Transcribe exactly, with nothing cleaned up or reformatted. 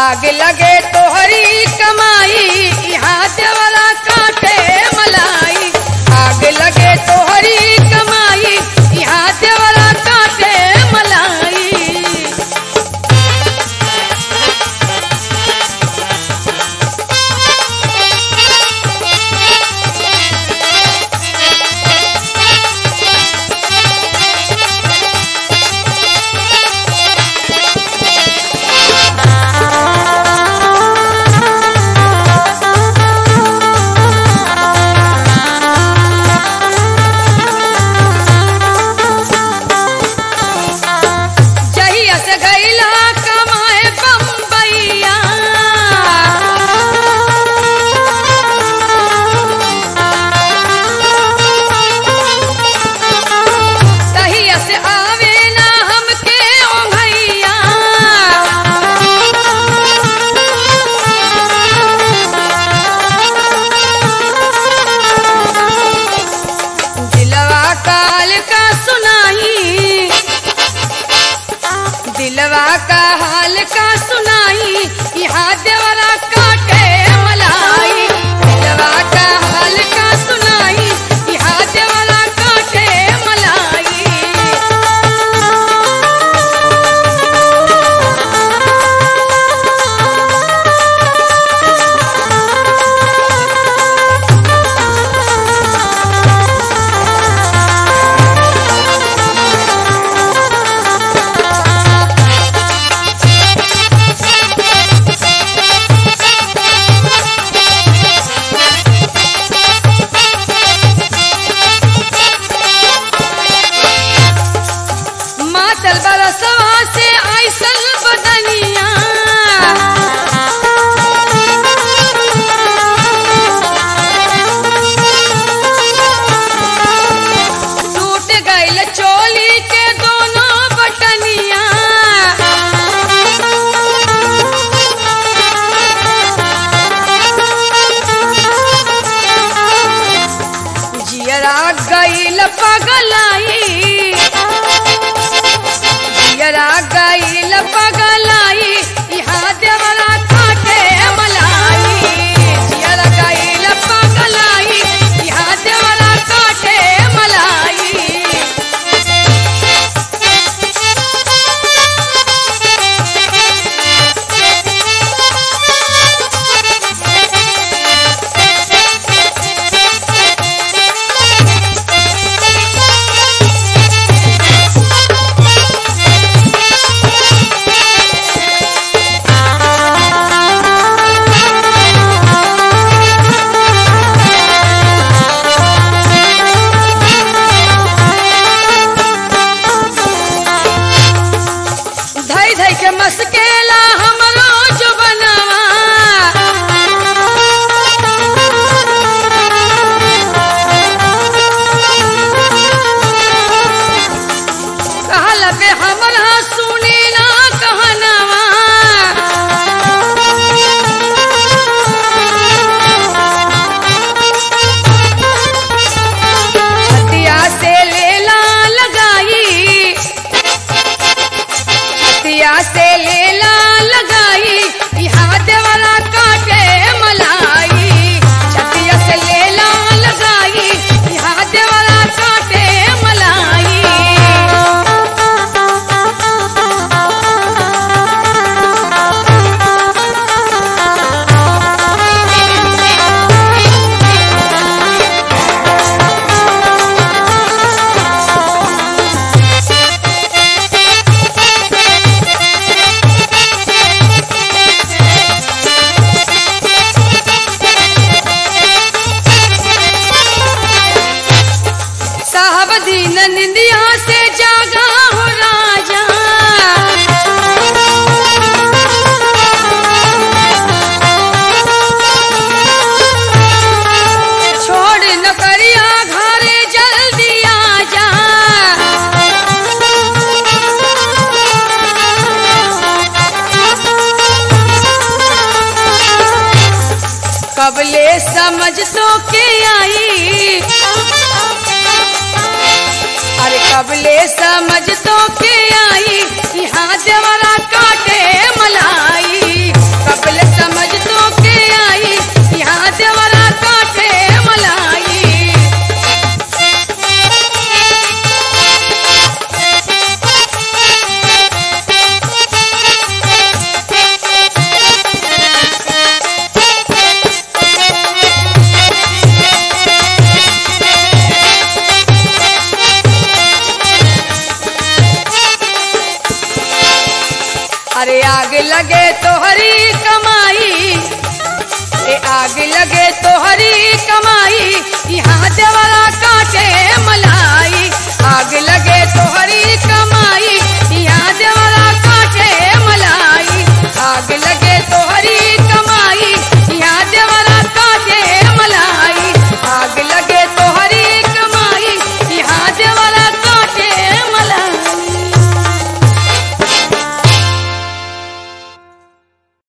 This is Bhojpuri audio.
आग लगे तोहरी कमाई यहाँ देवरा काटे मलाई। आग लगे तोहरी कमाई यहाँ देवरा काटे मलाई। दिलवा का हाल का सुनाई यहाँ देवरा काटे मलाई। दिलवा का हाल का सुनाई यहाँ देवरा काटे मलाई। गईल पगलाई जियरा गईल पगलाई यहाँ देवरा काटे मलाई। जियरा गईल पगलाई यहाँ देवरा काटे मलाई। मस्केला हमरो जो बनावा कहला पे हमरा सुनीला कहनावा। छतिया से लेला लगाई छतिया से लेला लगाई यहाँ देवरा काटे मलाई। छतिया से लेला लगाई यहाँ देवरा काटे मलाई। दिन निंदिया से जागा हो राजा छोड़ न करिया घरे जल्दी आजा। कबले समझ तो के आई अरे कबले समझ तो के आई यहाँ देवरा काटे मलाई। कबल समझ तो के आई यहाँ देवरा काटे मलाई। अरे आग लगे तो हरी कमाई, ए आग लगे तो हरी कमाई यहाँ देवरा काटे मलाई। आग